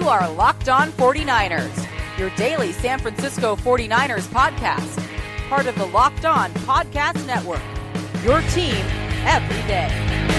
are Locked On 49ers, your daily San Francisco 49ers podcast. Part of the Locked On Podcast Network, your team every day.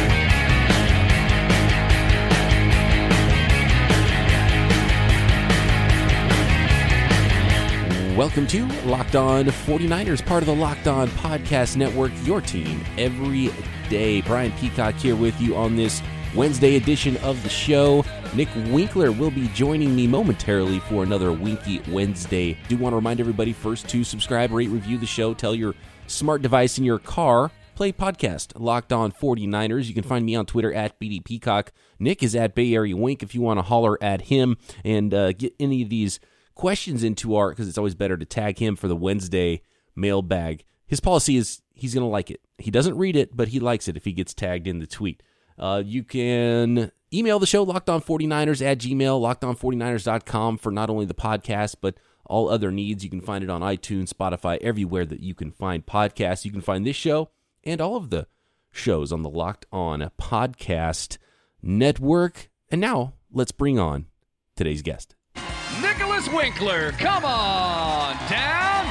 Welcome to Locked On 49ers, part of the Locked On Podcast Network, your team every day. Brian Peacock here with you on this Wednesday edition of the show. Nick Winkler will be joining me momentarily for another Winky Wednesday. Do want to remind everybody first to subscribe, rate, review the show, tell your smart device in your car, play podcast Locked On 49ers. You can find me on Twitter at BD Peacock. Nick is at Bay Area Wink if you want to holler at him and get any of these questions into our, because it's always better to tag him for the Wednesday mailbag. His policy is he's going to like it. He doesn't read it, but he likes it if he gets tagged in the tweet. You can email the show, lockedon49ers@gmail, lockedon49ers.com for not only the podcast, but all other needs. You can find it on iTunes, Spotify, everywhere that you can find podcasts. You can find this show and all of the shows on the Locked On Podcast Network. And now, let's bring on today's guest. Nicholas Winkler, come on down.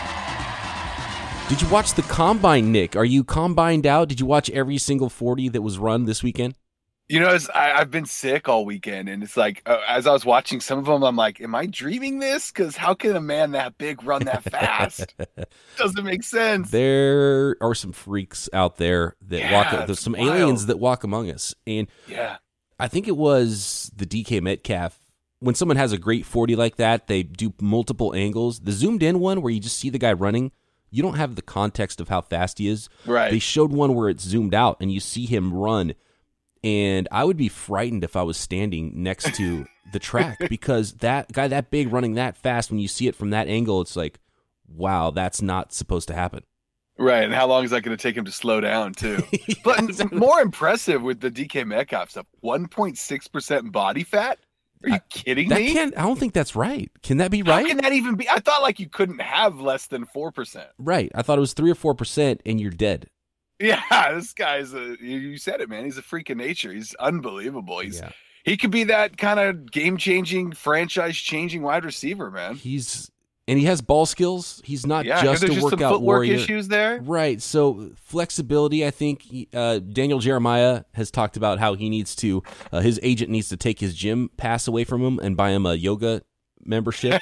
Did you watch the Combine, Nick? Are you combined out? Did you watch every single 40 that was run this weekend? You know, I've been sick all weekend, and it's like, as I was watching some of them, I'm like, am I dreaming this? Because how can a man that big run that fast? Doesn't make sense. There are some freaks out there that walk. There's some wild aliens that walk among us. And I think it was the DK Metcalf. When someone has a great 40 like that, they do multiple angles. The zoomed in one where you just see the guy running, you don't have the context of how fast he is. Right. They showed one where it's zoomed out and you see him run. And I would be frightened if I was standing next to the track because that guy that big running that fast, when you see it from that angle, it's like, wow, that's not supposed to happen. Right. And how long is that going to take him to slow down, too? But more impressive with the DK Metcalf stuff, 1.6% body fat? Are you kidding me? I don't think that's right. Can that be right? How can that even be? I thought like you couldn't have less than 4%. Right. I thought it was 3 or 4% and you're dead. Yeah, this guy's you said it, man. He's a freak of nature. He's unbelievable. He could be that kind of game-changing, franchise-changing wide receiver, man. And he has ball skills. He's not just a workout some warrior. Issues there, right? So flexibility. I think Daniel Jeremiah has talked about how he needs to. His agent needs to take his gym pass away from him and buy him a yoga membership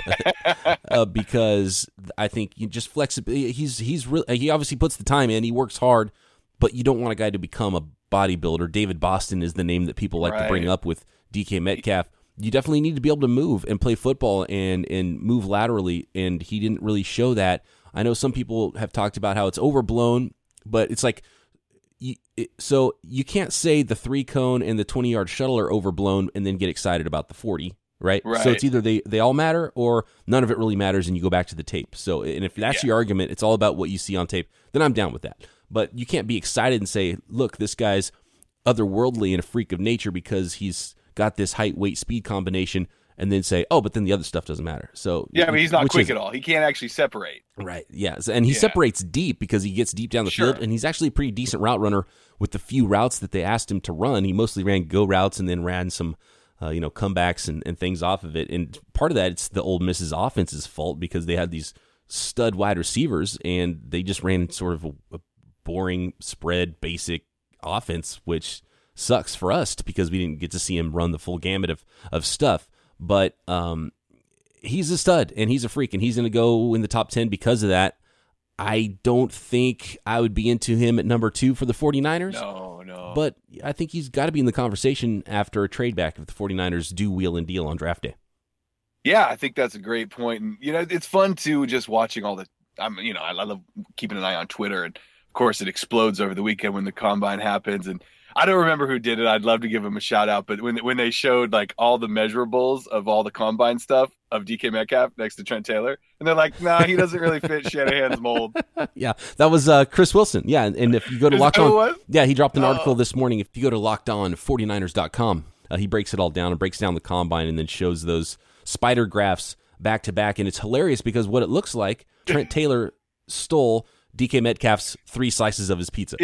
because I think you just flexibility. He obviously puts the time in. He works hard, but you don't want a guy to become a bodybuilder. David Boston is the name that people like to bring up with DK Metcalf. You definitely need to be able to move and play football and move laterally, and he didn't really show that. I know some people have talked about how it's overblown, but it's like, so you can't say the 3-cone and the 20-yard shuttle are overblown and then get excited about the 40, right? So it's either they all matter or none of it really matters and you go back to the tape. So, and if that's your argument, it's all about what you see on tape, then I'm down with that. But you can't be excited and say, look, this guy's otherworldly and a freak of nature because he's got this height, weight, speed combination, and then say, oh, but then the other stuff doesn't matter. So yeah, but he's not quick at all. He can't actually separate. Right, yeah. And he separates deep because he gets deep down the field, and he's actually a pretty decent route runner with the few routes that they asked him to run. He mostly ran go routes and then ran some comebacks and things off of it. And part of that, it's the Ole Miss's offense's fault because they had these stud wide receivers, and they just ran sort of a boring spread, basic offense, which sucks for us because we didn't get to see him run the full gamut of stuff. But he's a stud, and he's a freak, and he's going to go in the top 10 because of that. I don't think I would be into him at number 2 for the 49ers. No. But I think he's got to be in the conversation after a trade back if the 49ers do wheel and deal on draft day. Yeah, I think that's a great point. And, it's fun, too, just watching all the I love keeping an eye on Twitter. And, of course, it explodes over the weekend when the Combine happens. And I don't remember who did it. I'd love to give him a shout out. But when they showed like all the measurables of all the Combine stuff of DK Metcalf next to Trent Taylor, and they're like, nah, he doesn't really fit Shanahan's mold. Yeah, that was Chris Wilson. Yeah, and if you go to Locked On, he dropped an article this morning. If you go to LockedOn49ers.com, he breaks it all down and breaks down the Combine and then shows those spider graphs back to back. And it's hilarious because what it looks like, Trent Taylor stole DK Metcalf's 3 slices of his pizza. Yeah.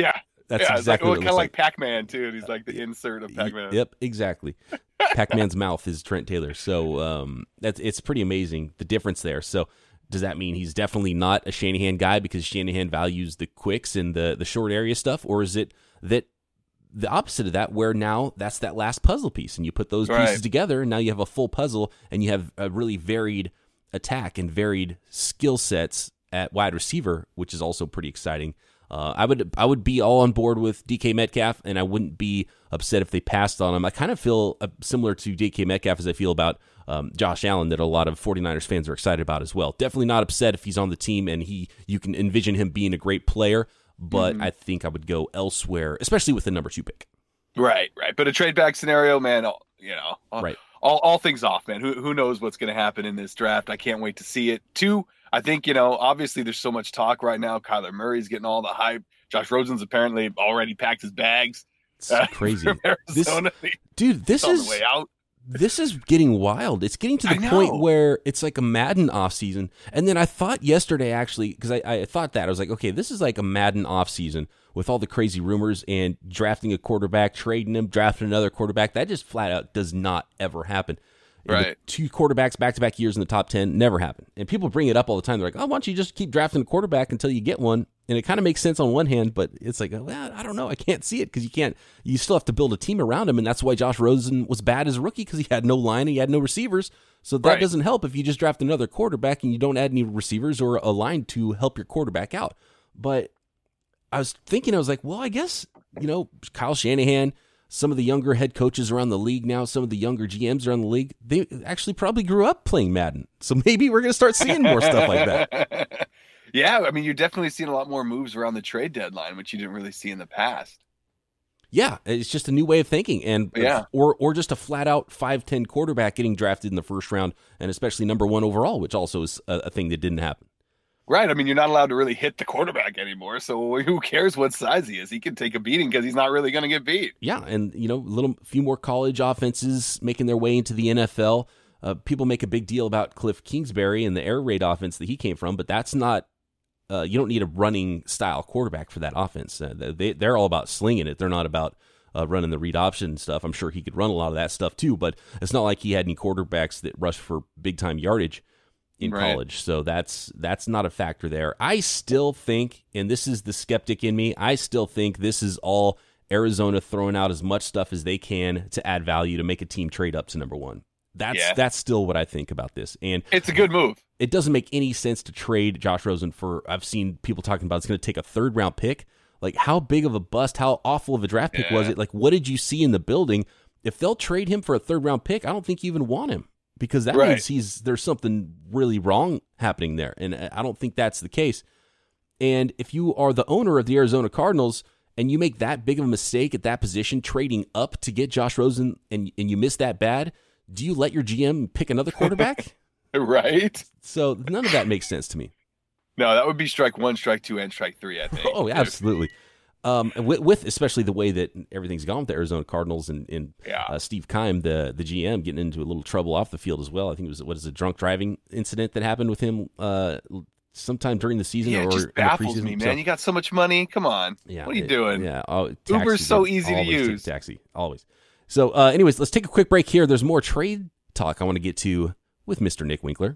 That's yeah, exactly what it kind looks of like. Pac-Man too. And he's like the insert of Pac-Man. Yep, exactly. Pac-Man's mouth is Trent Taylor. So it's pretty amazing, the difference there. So does that mean he's definitely not a Shanahan guy because Shanahan values the quicks and the short area stuff? Or is it that the opposite of that, where now that's that last puzzle piece and you put those pieces together and now you have a full puzzle and you have a really varied attack and varied skill sets at wide receiver, which is also pretty exciting. I would be all on board with DK Metcalf, and I wouldn't be upset if they passed on him. I kind of feel similar to DK Metcalf as I feel about Josh Allen, that a lot of 49ers fans are excited about as well. Definitely not upset if he's on the team and you can envision him being a great player, but I think I would go elsewhere, especially with the number 2 pick. Right. But a trade back scenario, man, Right. All things off, man. Who knows what's going to happen in this draft? I can't wait to see it. 2, I think, obviously there's so much talk right now. Kyler Murray's getting all the hype. Josh Rosen's apparently already packed his bags. It's crazy. Arizona. This on is the way out. This is getting wild. It's getting to the point where it's like a Madden offseason. And then I thought yesterday, actually, because I thought that, I was like, okay, this is like a Madden offseason with all the crazy rumors and drafting a quarterback, trading him, drafting another quarterback. That just flat out does not ever happen. Right. 2 quarterbacks back-to-back years in the top 10 never happen. And people bring it up all the time. They're like, oh, why don't you just keep drafting a quarterback until you get one? And it kind of makes sense on one hand, but it's like, well, I don't know. I can't see it because you still have to build a team around him. And that's why Josh Rosen was bad as a rookie, because he had no line and he had no receivers. So that doesn't help if you just draft another quarterback and you don't add any receivers or a line to help your quarterback out. But I was like, well, I guess, Kyle Shanahan, some of the younger head coaches around the league now, some of the younger GMs around the league, they actually probably grew up playing Madden. So maybe we're going to start seeing more stuff like that. Yeah, I mean, you're definitely seeing a lot more moves around the trade deadline, which you didn't really see in the past. Yeah, it's just a new way of thinking, and or just a flat out 5'10" quarterback getting drafted in the first round, and especially number 1 overall, which also is a thing that didn't happen. Right. I mean, you're not allowed to really hit the quarterback anymore, so who cares what size he is? He can take a beating because he's not really going to get beat. Yeah, and few more college offenses making their way into the NFL. People make a big deal about Cliff Kingsbury and the air raid offense that he came from, but that's not. You don't need a running style quarterback for that offense. They're all about slinging it. They're not about running the read option stuff. I'm sure he could run a lot of that stuff too, but it's not like he had any quarterbacks that rushed for big time yardage in college. So that's not a factor there. I still think, and this is the skeptic in me, I still think this is all Arizona throwing out as much stuff as they can to add value to make a team trade up to number 1. That's still what I think about this. And it's a good move. It doesn't make any sense to trade Josh Rosen for, I've seen people talking about it's going to take a 3rd round pick. Like, how big of a bust, how awful of a draft pick was it? Like, what did you see in the building? If they'll trade him for a 3rd round pick, I don't think you even want him, because that means there's something really wrong happening there. And I don't think that's the case. And if you are the owner of the Arizona Cardinals and you make that big of a mistake at that position, trading up to get Josh Rosen, and you miss that bad, do you let your GM pick another quarterback? Right. So none of that makes sense to me. No, that would be strike 1, strike 2, and strike 3, I think. Oh, absolutely. With especially the way that everything's gone with the Arizona Cardinals and Steve Keim, the GM, getting into a little trouble off the field as well. I think it was a drunk driving incident that happened with him sometime during the season or it just baffles me, man. So, you got so much money. Come on. Yeah, what are you doing? Yeah. Uber's so easy to use. Taxi, always. So, anyways, let's take a quick break here. There's more trade talk I want to get to with Mr. Nick Winkler.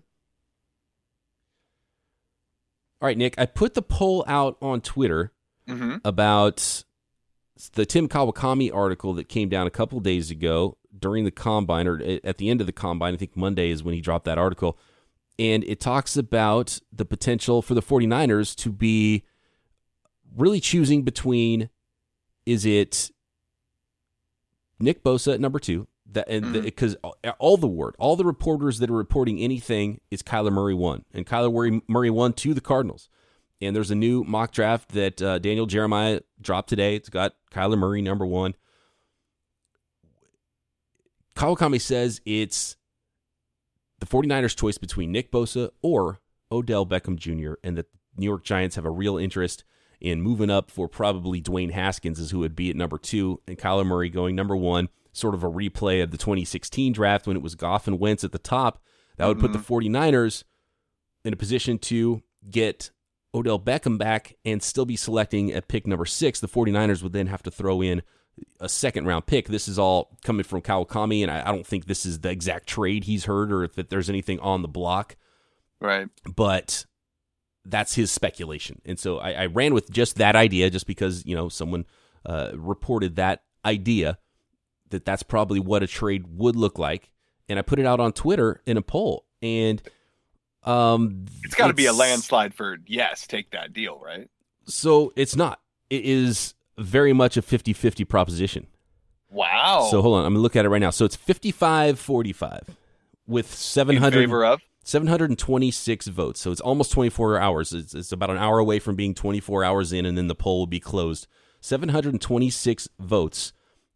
All right, Nick, I put the poll out on Twitter about the Tim Kawakami article that came down a couple days ago during the Combine, or at the end of the Combine. I think Monday is when he dropped that article. And it talks about the potential for the 49ers to be really choosing between, is it Nick Bosa at number 2, because all the reporters that are reporting anything is Kyler Murray 1, and Kyler Murray 1 to the Cardinals. And there's a new mock draft that Daniel Jeremiah dropped today. It's got Kyler Murray number 1. Kawakami says it's the 49ers' choice between Nick Bosa or Odell Beckham Jr., and that the New York Giants have a real interest in moving up for probably Dwayne Haskins is who would be at number 2, and Kyler Murray going number 1, sort of a replay of the 2016 draft when it was Goff and Wentz at the top. That would put the 49ers in a position to get Odell Beckham back and still be selecting at pick number 6, the 49ers would then have to throw in a second-round pick. This is all coming from Kawakami, and I don't think this is the exact trade he's heard or if there's anything on the block. Right. But that's his speculation. And so I ran with just that idea just because, someone reported that idea that's probably what a trade would look like. And I put it out on Twitter in a poll. And it's got to be a landslide for yes, take that deal, right? So it's not. It is very much a 50-50 proposition. Wow. So hold on, I'm going to look at it right now. So it's 55-45 with 726 votes. So it's almost 24 hours. It's about an hour away from being 24 hours in, and then the poll will be closed. 726 votes.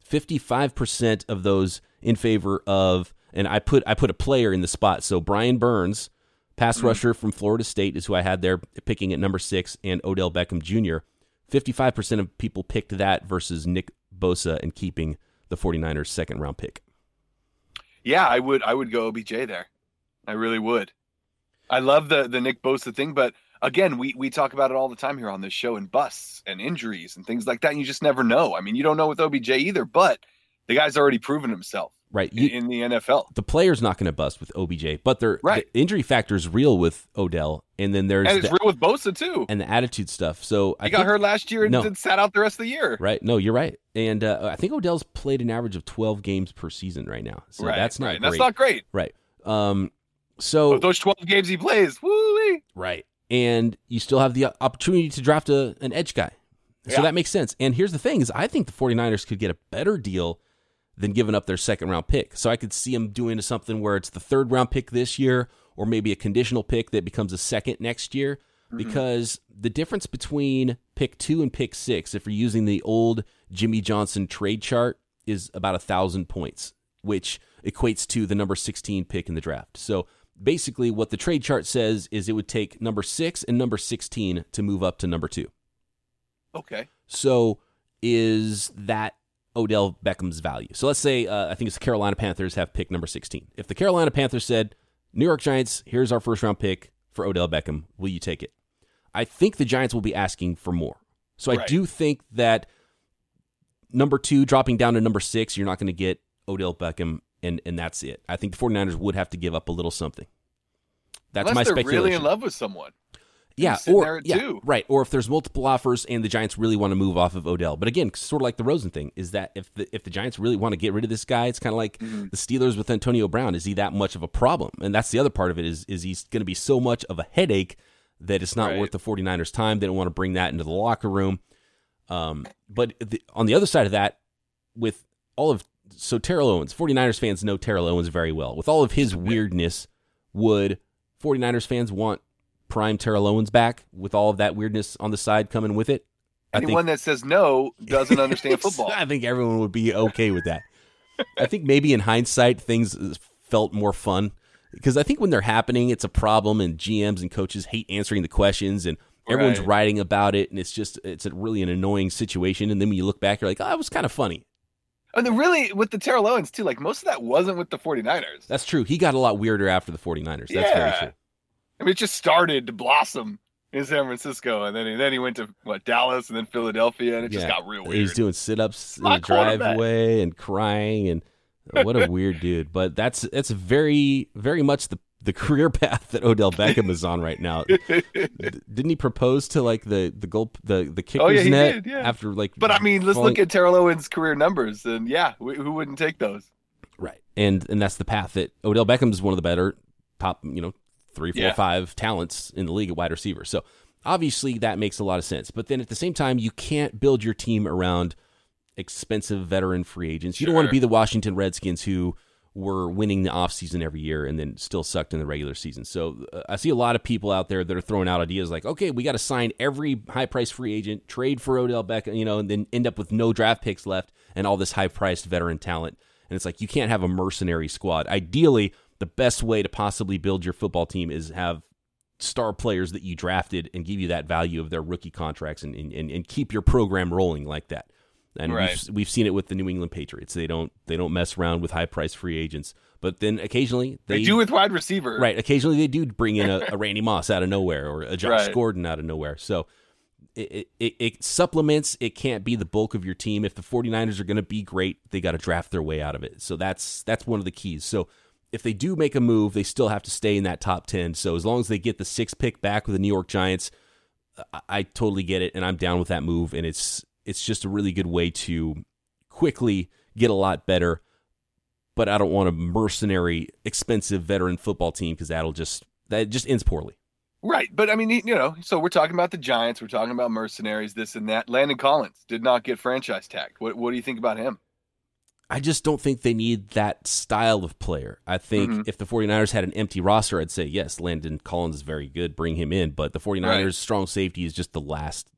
55% of those in favor of, and I put a player in the spot. So Brian Burns, pass rusher from Florida State, is who I had there picking at number 6, and Odell Beckham Jr. 55% of people picked that versus Nick Bosa and keeping the 49ers second-round pick. Yeah, I would go OBJ there. I really would. I love the Nick Bosa thing, but again, we talk about it all the time here on this show, and busts and injuries and things like that, and you just never know. I mean, you don't know with OBJ either, but the guy's already proven himself. Right. In the NFL. The player's not going to bust with OBJ, but the injury factor is real with Odell. And then there's real with Bosa, too. And the attitude stuff. So he got hurt last year and sat out the rest of the year. Right. No, you're right. And I think Odell's played an average of 12 games per season right now. So that's not great. That's not great. Right. So but those 12 games he plays, woo-wee. Right. And you still have the opportunity to draft an edge guy. So that makes sense. And here's the thing is I think the 49ers could get a better deal than giving up their second-round pick. So I could see them doing something where it's the third-round pick this year or maybe a conditional pick that becomes a second next year because the difference between pick 2 and pick 6, if you're using the old Jimmy Johnson trade chart, is about 1,000 points, which equates to the number 16 pick in the draft. So basically what the trade chart says is it would take number 6 and number 16 to move up to number 2. Okay. So is that Odell Beckham's value? So let's say, I think it's the Carolina Panthers have pick number 16. If the Carolina Panthers said, New York Giants, here's our first-round pick for Odell Beckham, will you take it? I think the Giants will be asking for more. So I do think that number 2, dropping down to number 6, you're not going to get Odell Beckham, and that's it. I think the 49ers would have to give up a little something. That's Unless my they're speculation. Really in love with someone. Yeah, right. Or if there's multiple offers and the Giants really want to move off of Odell. But again, sort of like the Rosen thing, is that if the Giants really want to get rid of this guy, it's kind of like the Steelers with Antonio Brown. Is he that much of a problem? And that's the other part of it is he's going to be so much of a headache that it's not worth the 49ers' time. They don't want to bring that into the locker room. But on the other side of that, with all of Terrell Owens, 49ers fans know Terrell Owens very well. With all of his weirdness, would 49ers fans want prime Terrell Owens back with all of that weirdness on the side coming with it? Anyone that says no doesn't understand football. I think everyone would be okay with that. I think maybe in hindsight, things felt more fun because I think when they're happening, it's a problem and GMs and coaches hate answering the questions and everyone's writing about it. And it's really an annoying situation. And then when you look back, you're like, oh, it was kind of funny. And then really with the Terrell Owens too, like most of that wasn't with the 49ers. That's true. He got a lot weirder after the 49ers. That's very true. I mean, it just started to blossom in San Francisco, and then he went to Dallas, and then Philadelphia, and it just got real weird. He's doing sit-ups in the driveway and crying, and what a weird dude. But that's very, very much the career path that Odell Beckham is on right now. Didn't he propose to the kicker's net after like? But I mean, let's look at Terrell Owens' career numbers, and who wouldn't take those? Right, and that's the path that Odell Beckham is one of the better top 3, 4, 5 talents in the league at wide receiver. So obviously that makes a lot of sense. But then at the same time, you can't build your team around expensive veteran free agents. You don't want to be the Washington Redskins who were winning the offseason every year and then still sucked in the regular season. So I see a lot of people out there that are throwing out ideas like, okay, we got to sign every high-priced free agent, trade for Odell Beckham, and then end up with no draft picks left and all this high-priced veteran talent. And it's like you can't have a mercenary squad. Ideally, the best way to possibly build your football team is have star players that you drafted and give you that value of their rookie contracts and keep your program rolling like that. And we've seen it with the New England Patriots. They don't mess around with high-priced free agents. But then occasionally they do with wide receiver. Right. Occasionally they do bring in a Randy Moss out of nowhere or a Josh Gordon out of nowhere. So it supplements. It can't be the bulk of your team. If the 49ers are going to be great, they got to draft their way out of it. So that's one of the keys. So if they do make a move, they still have to stay in that top 10. So as long as they get the 6th pick back with the New York Giants, I totally get it, and I'm down with that move. And it's just a really good way to quickly get a lot better. But I don't want a mercenary, expensive veteran football team because that just ends poorly. Right. But I mean, so we're talking about the Giants. We're talking about mercenaries, this and that. Landon Collins did not get franchise tagged. What do you think about him? I just don't think they need that style of player. I think if the 49ers had an empty roster, I'd say, yes, Landon Collins is very good. Bring him in. But the 49ers' strong safety is just the last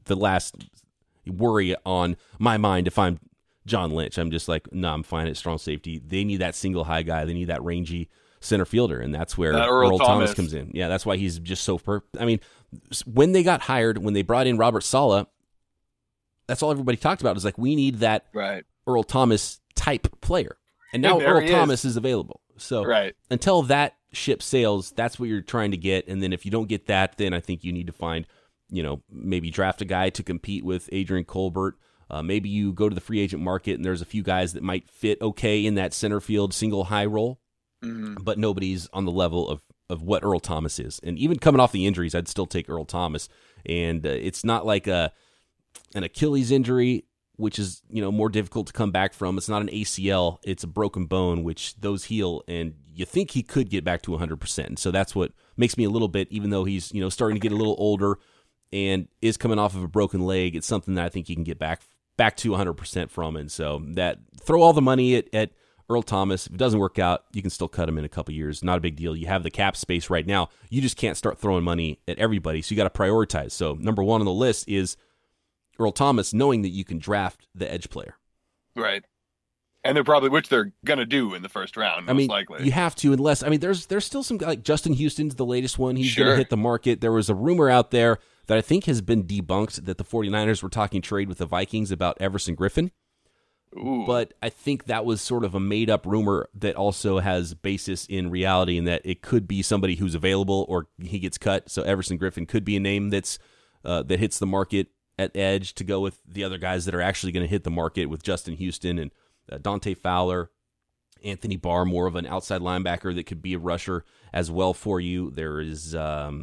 worry on my mind if I'm John Lynch. I'm just like, no, I'm fine at strong safety. They need that single high guy. They need that rangy center fielder, and that's where Earl Thomas comes in. Yeah, that's why he's just so I mean, when they got hired, when they brought in Robert Saleh, that's all everybody talked about. Is like, we need that Earl Thomas type player. And now Earl Thomas is available. So until that ship sails, that's what you're trying to get. And then if you don't get that, then I think you need to find, maybe draft a guy to compete with Adrian Colbert. Maybe you go to the free agent market and there's a few guys that might fit okay in that center field single high role, but nobody's on the level of what Earl Thomas is. And even coming off the injuries, I'd still take Earl Thomas. And it's not like an Achilles injury, which is more difficult to come back from. It's not an ACL. It's a broken bone, which those heal, and you think he could get back to 100%. And so that's what makes me a little bit, even though he's starting to get a little older and is coming off of a broken leg, it's something that I think he can get back to 100% from. And so that throw all the money at Earl Thomas. If it doesn't work out, you can still cut him in a couple years. Not a big deal. You have the cap space right now. You just can't start throwing money at everybody. So you got to prioritize. So number one on the list is Earl Thomas, knowing that you can draft the edge player. Right. And they're probably, which they're going to do in the first round, most likely. You have to, unless, there's still some, like Justin Houston's the latest one. He's going to hit the market. There was a rumor out there that I think has been debunked that the 49ers were talking trade with the Vikings about Everson Griffin. Ooh. But I think that was sort of a made-up rumor that also has basis in reality, in that it could be somebody who's available or he gets cut. So Everson Griffin could be a name that hits the market at edge to go with the other guys that are actually going to hit the market with Justin Houston and Dante Fowler, Anthony Barr, more of an outside linebacker that could be a rusher as well for you. There is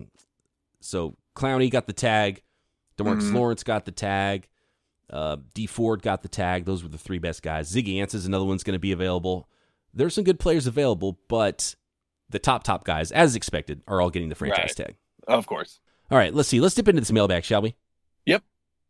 so Clowney got the tag, DeMarcus Lawrence got the tag, D Ford got the tag. Those were the three best guys. Ziggy Ansah is another one's going to be available. There's some good players available, but the top guys, as expected, are all getting the franchise tag. Of course. All right, let's see. Let's dip into this mailbag, shall we? Yep.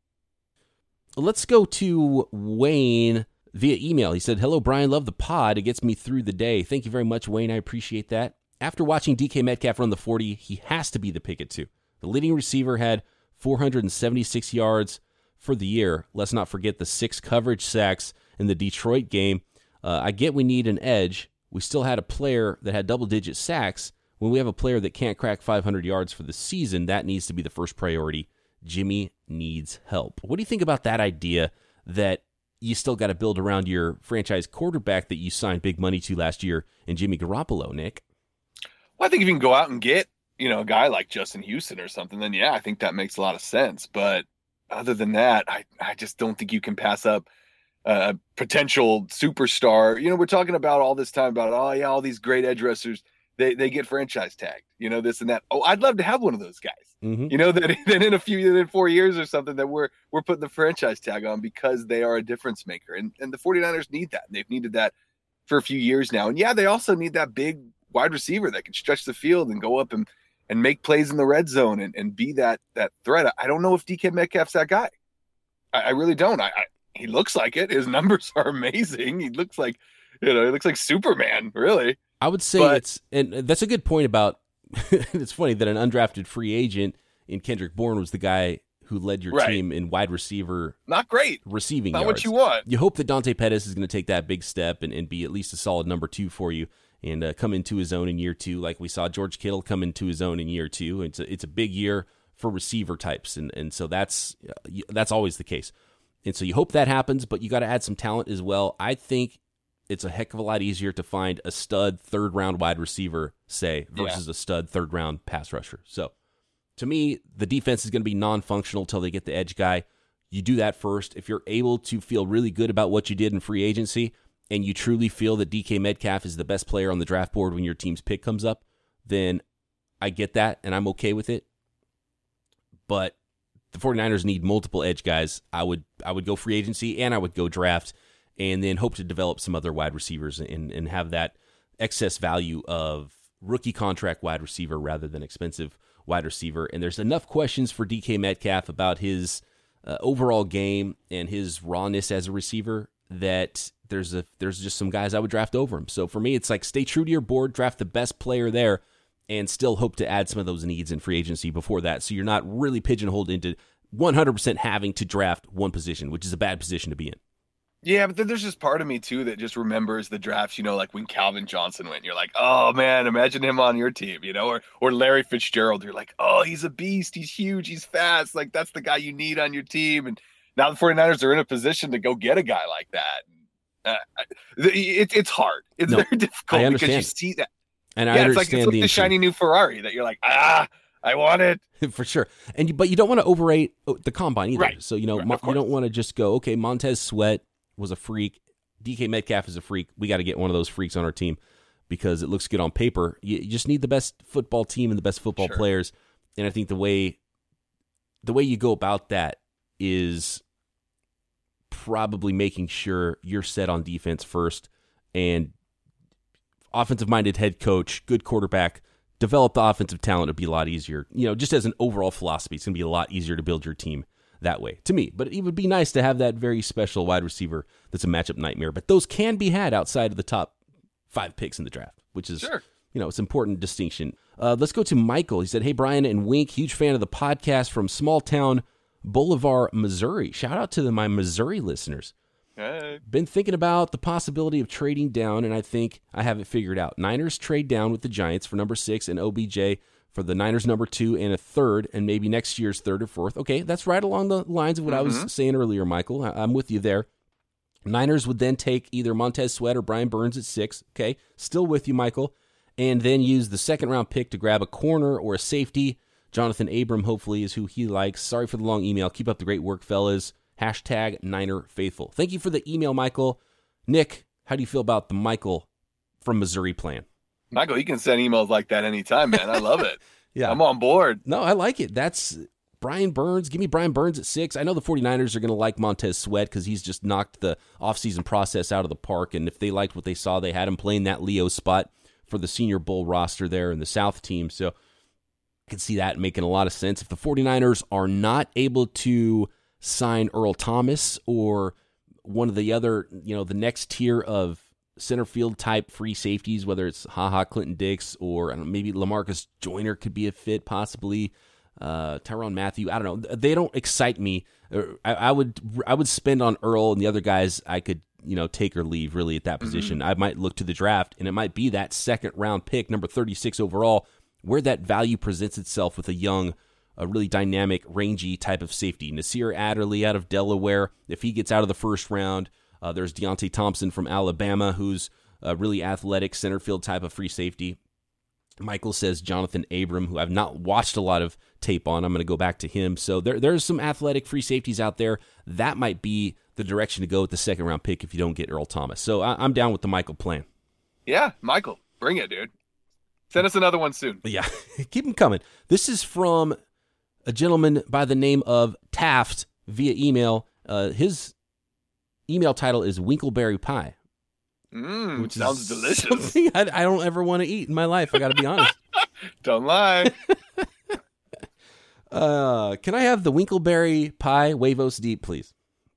Let's go to Wayne via email. He said, "Hello, Brian. Love the pod. It gets me through the day." Thank you very much, Wayne. I appreciate that. After watching DK Metcalf run the 40, he has to be the pick at 2. The leading receiver had 476 yards for the year. Let's not forget the 6 coverage sacks in the Detroit game. I get we need an edge. We still had a player that had double-digit sacks. When we have a player that can't crack 500 yards for the season, that needs to be the first priority. Jimmy needs help. What do you think about that idea that you still got to build around your franchise quarterback that you signed big money to last year in Jimmy Garoppolo, Nick? Well, I think if you can go out and get, a guy like Justin Houston or something, then yeah, I think that makes a lot of sense. But other than that, I just don't think you can pass up a potential superstar. We're talking about all this time about, all these great edge rushers, they get franchise tagged, this and that. Oh, I'd love to have one of those guys. Mm-hmm. That in 4 years or something that we're putting the franchise tag on because they are a difference maker. And the 49ers need that. They've needed that for a few years now. And yeah, they also need that big wide receiver that can stretch the field and go up and make plays in the red zone and be that threat. I don't know if DK Metcalf's that guy. I really don't. He looks like it. His numbers are amazing. He looks like, he looks like Superman, really. I would say and that's a good point about, it's funny that an undrafted free agent in Kendrick Bourne was the guy who led your team in wide receiver. Not great. Receiving Not yards. What you want. You hope that Dante Pettis is going to take that big step and be at least a solid number 2 for you and come into his own in year 2, like we saw George Kittle come into his own in year 2. It's a big year for receiver types, and so that's always the case. And so you hope that happens, but you got to add some talent as well. I think it's a heck of a lot easier to find a stud third-round wide receiver, say, versus a stud third-round pass rusher. So to me, the defense is going to be non-functional till they get the edge guy. You do that first. If you're able to feel really good about what you did in free agency and you truly feel that DK Metcalf is the best player on the draft board when your team's pick comes up, then I get that and I'm okay with it. But the 49ers need multiple edge guys. I would go free agency and I would go draft and then hope to develop some other wide receivers and have that excess value of rookie contract wide receiver rather than expensive wide receiver. And there's enough questions for DK Metcalf about his overall game and his rawness as a receiver that there's just some guys I would draft over him. So for me, it's like stay true to your board, draft the best player there, and still hope to add some of those needs in free agency before that. So you're not really pigeonholed into 100% having to draft one position, which is a bad position to be in. Yeah, but then there's just part of me, too, that just remembers the drafts, like when Calvin Johnson went. You're like, oh, man, imagine him on your team, or Larry Fitzgerald. You're like, oh, he's a beast. He's huge. He's fast. Like, that's the guy you need on your team. And now the 49ers are in a position to go get a guy like that. It's hard. It's very difficult because you see that. And I understand it's like the shiny new Ferrari that you're like, I want it. For sure. But you don't want to overrate the combine either. Right. So, you don't want to just go, okay, Montez Sweat was a freak. DK Metcalf is a freak. We got to get one of those freaks on our team because it looks good on paper. You just need the best football team and the best football players. And I think the way you go about that is probably making sure you're set on defense first and offensive-minded head coach, good quarterback, develop the offensive talent. It'd be a lot easier. Just as an overall philosophy, it's going to be a lot easier to build your team that way, to me. But it would be nice to have that very special wide receiver that's a matchup nightmare. But those can be had outside of the top 5 picks in the draft, which is, it's an important distinction. Let's go to Michael. He said, hey, Brian and Wink, huge fan of the podcast from small town Bolivar, Missouri. Shout out to my Missouri listeners. Hey. Been thinking about the possibility of trading down, and I think I have it figured out. Niners trade down with the Giants for number 6 and OBJ for the Niners number 2 and a third, and maybe next year's 3rd or 4th. Okay, that's right along the lines of what I was saying earlier, Michael. I'm with you there. Niners would then take either Montez Sweat or Brian Burns at 6. Okay, still with you, Michael. And then use the second-round pick to grab a corner or a safety. Jonathan Abram, hopefully, is who he likes. Sorry for the long email. Keep up the great work, fellas. # Niner Faithful. Thank you for the email, Michael. Nick, how do you feel about the Michael from Missouri plan? Michael, you can send emails like that anytime, man. I love it. Yeah, I'm on board. No, I like it. That's Brian Burns. Give me Brian Burns at 6. I know the 49ers are going to like Montez Sweat because he's just knocked the offseason process out of the park. And if they liked what they saw, they had him playing that Leo spot for the Senior Bowl roster there in the South team. So I can see that making a lot of sense. If the 49ers are not able to sign Earl Thomas or one of the other, the next tier of center field type free safeties, whether it's Clinton Dix or maybe LaMarcus Joyner could be a fit, possibly Tyrann Mathieu. I don't know. They don't excite me. I would spend on Earl and the other guys I could take or leave really at that position. I might look to the draft and it might be that second round pick, number 36 overall, where that value presents itself with a really dynamic, rangy type of safety. Nasir Adderley out of Delaware, if he gets out of the first round. There's Deontay Thompson from Alabama, who's a really athletic center field type of free safety. Michael says Jonathan Abram, who I've not watched a lot of tape on. I'm going to go back to him. So there's some athletic free safeties out there. That might be the direction to go with the second round pick if you don't get Earl Thomas. So I'm down with the Michael plan. Yeah, Michael, bring it, dude. Send us another one soon. Yeah, keep them coming. This is from a gentleman by the name of Taft via email. His email title is Winkleberry Pie. Which sounds delicious. Something I don't ever want to eat in my life. I got to be honest. Don't lie. Can I have the Winkleberry Pie huevos deep, please?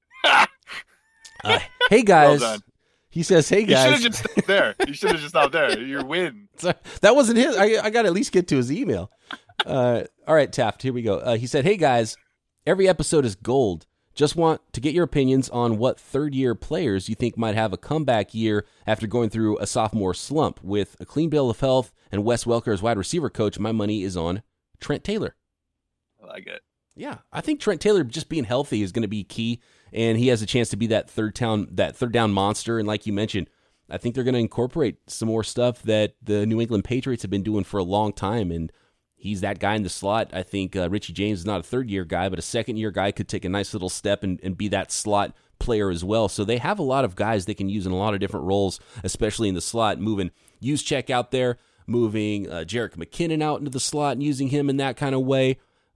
Hey guys. Well done. He says, hey guys. You should have just stopped there. You should have just stopped there. Your win. That wasn't his. I got to at least get to his email. All right, Taft, here we go. He said, hey guys, every episode is gold. Just want to get your opinions on what third-year players you think might have a comeback year after going through a sophomore slump. With a clean bill of health and Wes Welker as wide receiver coach, my money is on Trent Taylor. I like it. Yeah, I think Trent Taylor just being healthy is going to be key. and he has a chance to be that third down monster. And like you mentioned, I think they're going to incorporate some more stuff that the New England Patriots have been doing for a long time, and he's that guy in the slot. I think Richie James is not a third-year guy, but a second-year guy could take a nice little step and be that slot player as well. So they have a lot of guys they can use in a lot of different roles, especially in the slot, moving Juszczyk out there, moving Jerick McKinnon out into the slot and using him in that kind of way.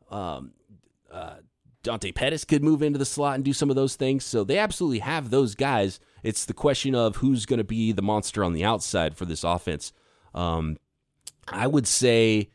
Dante Pettis could move into the slot and do some of those things. So they absolutely have those guys. It's the question of who's going to be the monster on the outside for this offense. I would say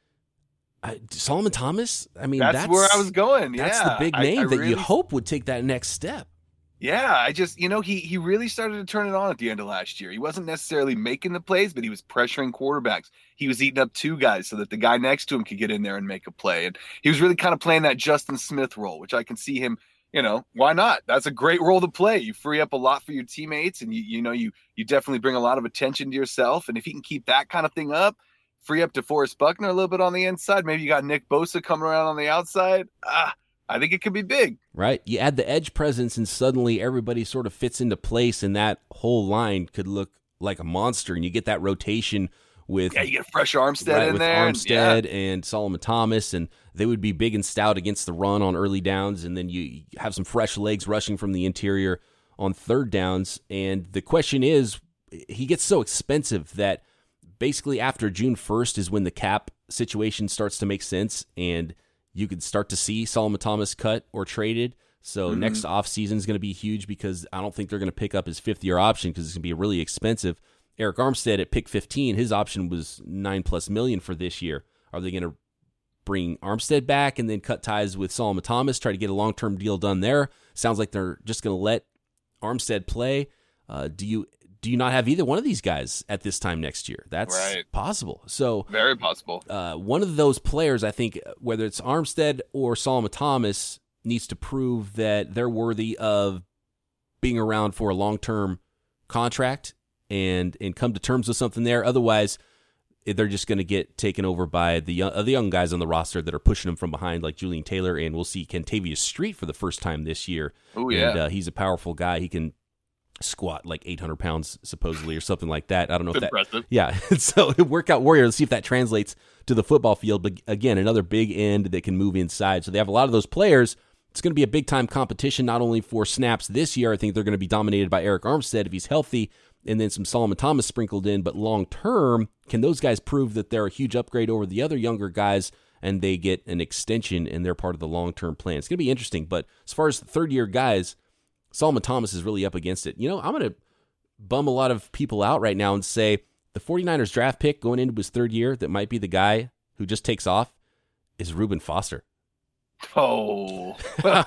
Solomon Thomas. I mean, that's where I was going. That's the big name that you hope would take that next step. Yeah, I just, he really started to turn it on at the end of last year. He wasn't necessarily making the plays, but he was pressuring quarterbacks. He was eating up two guys so that the guy next to him could get in there and make a play. And he was really kind of playing that Justin Smith role, which I can see him, why not? That's a great role to play. You free up a lot for your teammates, and you definitely bring a lot of attention to yourself. And if he can keep that kind of thing up, free up DeForest Buckner a little bit on the inside, maybe you got Nick Bosa coming around on the outside. I think it could be big. Right. You add the edge presence and suddenly everybody sort of fits into place, and that whole line could look like a monster, and you get that rotation with... Yeah, you get fresh Armstead in there. Armstead and Solomon Thomas, and they would be big and stout against the run on early downs, and then you have some fresh legs rushing from the interior on third downs. And the question is, he gets so expensive that basically after June 1st is when the cap situation starts to make sense, and you could start to see Solomon Thomas cut or traded. So next offseason is going to be huge because I don't think they're going to pick up his fifth-year option because it's going to be really expensive. Eric Armstead at pick 15, his option was $9+ million for this year. Are they going to bring Armstead back and then cut ties with Solomon Thomas, try to get a long-term deal done there? Sounds like they're just going to let Armstead play. Do you not have either one of these guys at this time next year? That's right. Possible. So very possible. One of those players, I think, whether it's Armstead or Solomon Thomas, needs to prove that they're worthy of being around for a long-term contract and come to terms with something there. Otherwise, they're just going to get taken over by the young guys on the roster that are pushing them from behind, like Julian Taylor, and we'll see Kentavious Street for the first time this year. Oh, yeah. And he's a powerful guy. He can squat like 800 pounds supposedly or something like that. I don't know if impressive. Yeah. So workout warrior, let's see if that translates to the football field. But again, another big end that can move inside. So they have a lot of those players. It's going to be a big time competition, not only for snaps this year. I think they're going to be dominated by Eric Armstead if he's healthy, and then some Solomon Thomas sprinkled in. But long term, can those guys prove that they're a huge upgrade over the other younger guys and they get an extension and they're part of the long term plan? It's going to be interesting. But as far as third year guys, Solomon Thomas is really up against it. I'm going to bum a lot of people out right now and say the 49ers draft pick going into his third year that might be the guy who just takes off is Reuben Foster. Oh.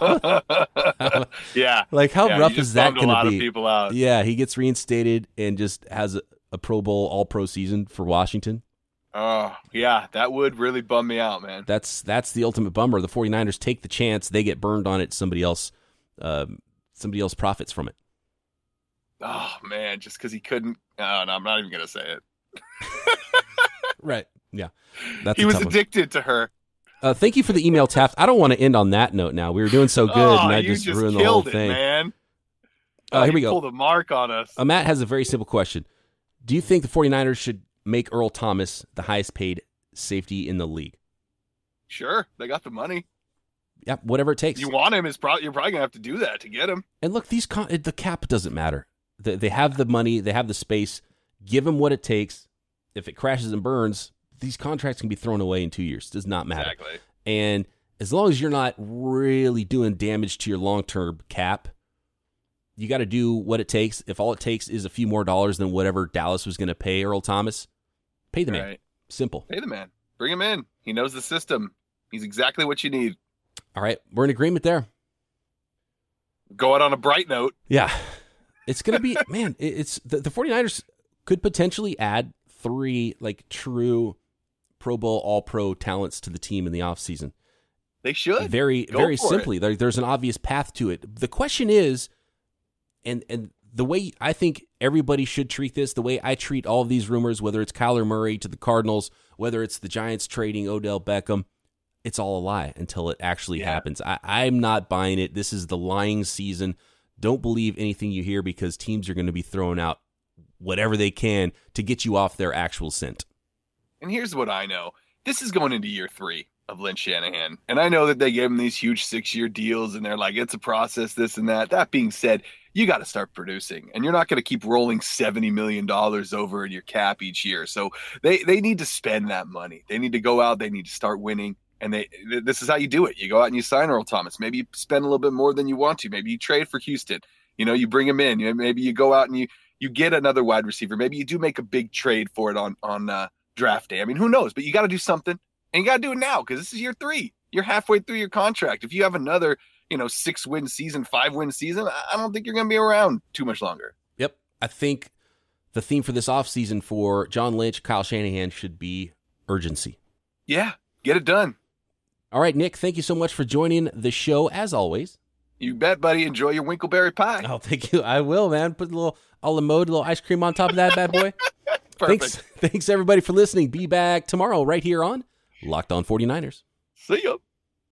Yeah. Like, how rough is that going to be? A lot of people out. Yeah, he gets reinstated and just has a Pro Bowl, all-pro season for Washington. Oh, yeah, that would really bum me out, man. That's the ultimate bummer. The 49ers take the chance. They get burned on it. Somebody else profits from it. Oh, man, just because he couldn't. Oh, no, I'm not even going to say it. Right. Yeah. He was addicted to her. Thank you for the email, Taft. I don't want to end on that note now. We were doing so good, and I just ruined the whole thing. Man. Here we go. Pulled a mark on us. Matt has a very simple question. Do you think the 49ers should make Earl Thomas the highest paid safety in the league? Sure. They got the money. Yeah, whatever it takes. You want him, you're probably going to have to do that to get him. And look, the cap doesn't matter. They have the money. They have the space. Give them what it takes. If it crashes and burns, these contracts can be thrown away in 2 years. It does not matter. Exactly. And as long as you're not really doing damage to your long-term cap, you got to do what it takes. If all it takes is a few more dollars than whatever Dallas was going to pay Earl Thomas, pay the man. Simple. Pay the man. Bring him in. He knows the system. He's exactly what you need. All right. We're in agreement there. Go out on a bright note. Yeah. It's going to be, man, it's the 49ers could potentially add 3 true Pro Bowl, All-Pro talents to the team in the offseason. They should. Very simply. There's an obvious path to it. The question is, and the way I think everybody should treat this, the way I treat all of these rumors, whether it's Kyler Murray to the Cardinals, whether it's the Giants trading Odell Beckham, it's all a lie until it actually happens. I'm not buying it. This is the lying season. Don't believe anything you hear because teams are going to be throwing out whatever they can to get you off their actual scent. And here's what I know. This is going into year 3 of Lynn Shanahan. And I know that they gave him these huge 6-year deals and they're like, it's a process, this and that. That being said, you got to start producing. And you're not going to keep rolling $70 million over in your cap each year. So they need to spend that money. They need to go out. They need to start winning. And this is how you do it. You go out and you sign Earl Thomas. Maybe you spend a little bit more than you want to. Maybe you trade for Houston. You bring him in. Maybe you go out and you get another wide receiver. Maybe you do make a big trade for it on draft day. I mean, who knows? But you got to do something. And you got to do it now because this is year 3. You're halfway through your contract. If you have another, 6-win season, 5-win season, I don't think you're going to be around too much longer. Yep. I think the theme for this offseason for John Lynch, Kyle Shanahan should be urgency. Yeah. Get it done. All right, Nick, thank you so much for joining the show, as always. You bet, buddy. Enjoy your Winkleberry pie. Oh, thank you. I will, man. Put a little a la mode, a little ice cream on top of that bad boy. Perfect. Thanks, everybody, for listening. Be back tomorrow right here on Locked On 49ers. See ya.